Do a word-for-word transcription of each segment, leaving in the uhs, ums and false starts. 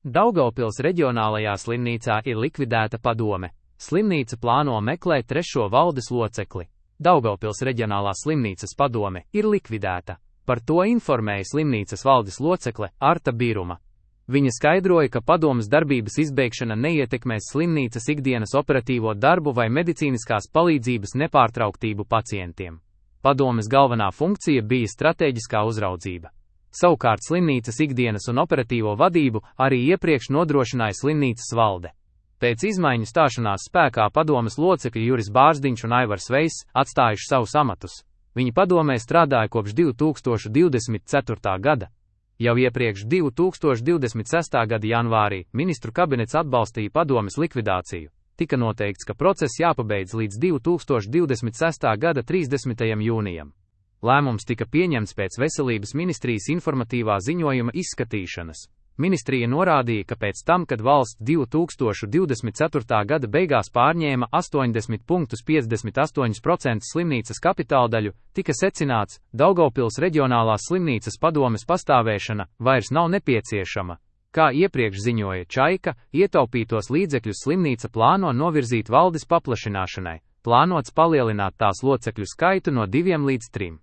Daugavpils reģionālajā slimnīcā ir likvidēta padome. Slimnīca plāno meklēt trešo valdes locekli. Daugavpils reģionālās slimnīcas padome ir likvidēta. Par to informēja slimnīcas valdes locekle Arta Biruma. Viņa skaidroja, ka padomes darbības izbeigšana neietekmēs slimnīcas ikdienas operatīvo darbu vai medicīniskās palīdzības nepārtrauktību pacientiem. Padomes galvenā funkcija bija stratēģiskā uzraudzība. Savukārt slimnīcas ikdienas un operatīvo vadību arī iepriekš nodrošināja slimnīcas valde. Pēc izmaiņu stāšanās spēkā padomes locekļi Juris Bārziņš un Aivars Veiss atstājuši savus amatus. Viņi padomē strādāja kopš divi tūkstoši divdesmit ceturtā gada. Jau iepriekš divi tūkstoši divdesmit sestā gada janvārī ministru kabinets atbalstīja padomes likvidāciju. Tika noteikts, ka process jāpabeidz līdz divi tūkstoši divdesmit sestā gada trīsdesmitajam jūnijam. Lēmums tika pieņemts pēc Veselības ministrijas informatīvā ziņojuma izskatīšanas. Ministrija norādīja, ka pēc tam, kad valsts divi tūkstoši divdesmit ceturtā gada beigās pārņēma astoņdesmit komats piecdesmit astoņi procenti slimnīcas kapitāldaļu, tika secināts, Daugavpils reģionālās slimnīcas padomes pastāvēšana vairs nav nepieciešama. Kā iepriekš ziņoja Čaika, ietaupītos līdzekļus slimnīca plāno novirzīt valdes paplašināšanai, plānots palielināt tās locekļu skaitu no diviem līdz trim.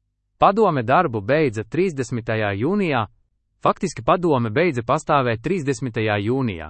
Padome darbu beidza trīsdesmitajā jūnijā, faktiski padome beidza pastāvēt trīsdesmitajā jūnijā.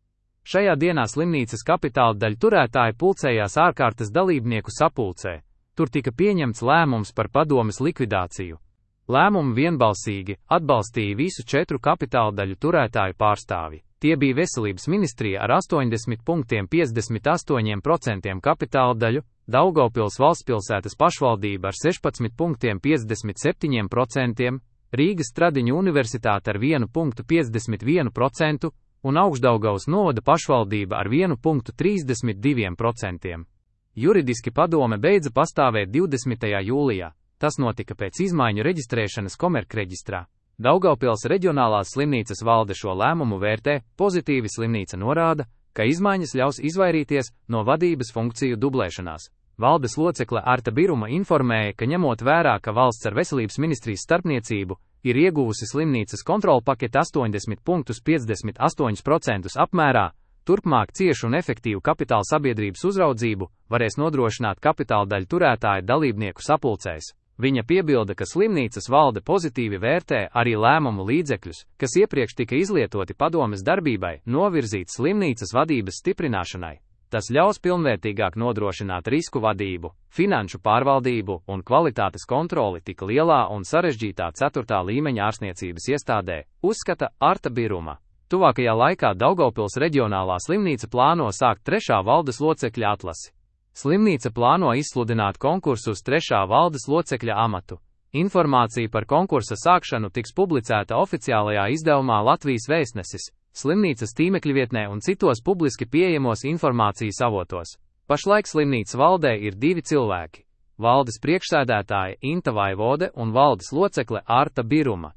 Šajā dienā slimnīcas kapitāla daļu turētāji pulcējās ārkārtas dalībnieku sapulcē. Tur tika pieņemts lēmums par padomes likvidāciju. Lēmumu vienbalsīgi atbalstīja visu četru kapitāla daļu turētāju pārstāvi. Tie bija Veselības ministrija ar astoņdesmit komats piecdesmit astoņi procenti kapitāla daļu, Daugavpils valstspilsētas pašvaldība ar sešpadsmit komats piecdesmit septiņi procenti, Rīgas Stradiņu universitāte ar vienu komatu piecdesmit vienu procentu un Augšdaugavas novada pašvaldība ar vienu komatu trīsdesmit diviem procentiem. Juridiski padome beidza pastāvēt divdesmitajā jūlijā. Tas notika pēc izmaiņu reģistrēšanas komerkreģistrā. Daugavpils reģionālās slimnīcas valde šo lēmumu vērtē pozitīvi. Slimnīca norāda, ka izmaiņas ļaus izvairīties no vadības funkciju dublēšanās. Valdes locekle Arta Biruma informēja, ka ņemot vērā, ka valsts ar Veselības ministrijas starpniecību ir ieguvusi slimnīcas kontrolu paketi astoņdesmit komats piecdesmit astoņi procenti apmērā, turpmāk ciešu un efektīvu kapitāla sabiedrības uzraudzību varēs nodrošināt kapitāla daļu turētāju dalībnieku sapulcēs. Viņa piebilda, ka slimnīcas valde pozitīvi vērtē arī lēmumu līdzekļus, kas iepriekš tika izlietoti padomes darbībai, novirzīt slimnīcas vadības stiprināšanai. Tas ļaus pilnvērtīgāk nodrošināt risku vadību, finanšu pārvaldību un kvalitātes kontroli tik lielā un sarežģītā ceturtā līmeņa ārstniecības iestādē, uzskata Arta Biruma. Tuvākajā laikā Daugavpils reģionālā slimnīca plāno sākt trešā valdes locekļa atlasi. Slimnīca plāno izsludināt konkursu uz trešā valdes locekļa amatu. Informācija par konkursa sākšanu tiks publicēta oficiālajā izdevumā Latvijas Vēstnesis, slimnīcas tīmekļvietnē un citos publiski pieejamos informācijas avotos. Pašlaik slimnīcas valdē ir divi cilvēki - valdes priekšsēdētāja Inta Vaivode un valdes locekle Arta Biruma.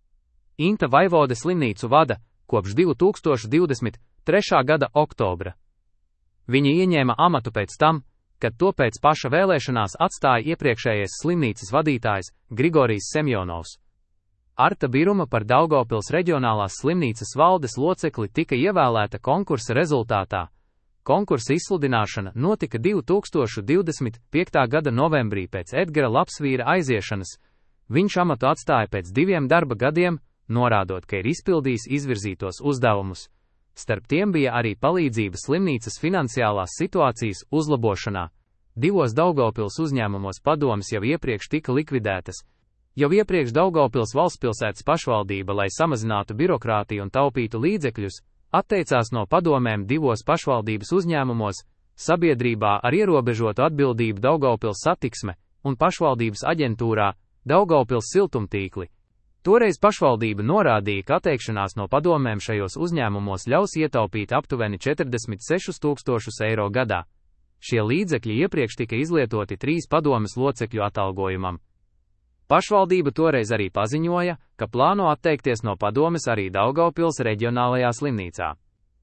Inta Vaivode slimnīcu vada kopš divi tūkstoši divdesmit trešā gada oktobra. Viņa ieņēma amatu pēc tam, kad to pēc paša vēlēšanās atstāja iepriekšējais slimnīcas vadītājs Grigorijs Semjonovs. Arta Biruma par Daugavpils reģionālās slimnīcas valdes locekli tika ievēlēta konkursa rezultātā. Konkursa izsludināšana notika divi tūkstoši divdesmit piekta gada novembrī pēc Edgara Lapsvīra aiziešanas. Viņš amatu atstāja pēc diviem darba gadiem, norādot, ka ir izpildījis izvirzītos uzdevumus. Starp tiem bija arī palīdzība slimnīcas finansiālās situācijas uzlabošanā. Divos Daugavpils uzņēmumos padomes jau iepriekš tika likvidētas. Jau iepriekš Daugavpils valstspilsētas pašvaldība, lai samazinātu birokrātiju un taupītu līdzekļus, atteicās no padomēm divos pašvaldības uzņēmumos - sabiedrībā ar ierobežotu atbildību Daugavpils satiksme un pašvaldības aģentūrā Daugavpils siltumtīkli. Toreiz pašvaldība norādīja, ka atteikšanās no padomēm šajos uzņēmumos ļaus ietaupīt aptuveni četrdesmit sešus tūkstošus eiro gadā. Šie līdzekļi iepriekš tika izlietoti trīs padomes locekļu atalgojumam. Pašvaldība toreiz arī paziņoja, ka plāno atteikties no padomes arī Daugavpils reģionālajā slimnīcā.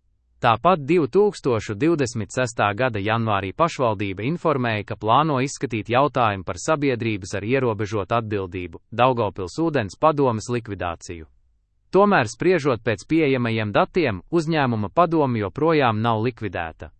Tāpat divi tūkstoši divdesmit sestā gada janvārī pašvaldība informēja, ka plāno izskatīt jautājumu par sabiedrības ar ierobežotu atbildību Daugavpils ūdens padomes likvidāciju. Tomēr, spriežot pēc pieejamajiem datiem, uzņēmuma padome joprojām nav likvidēta.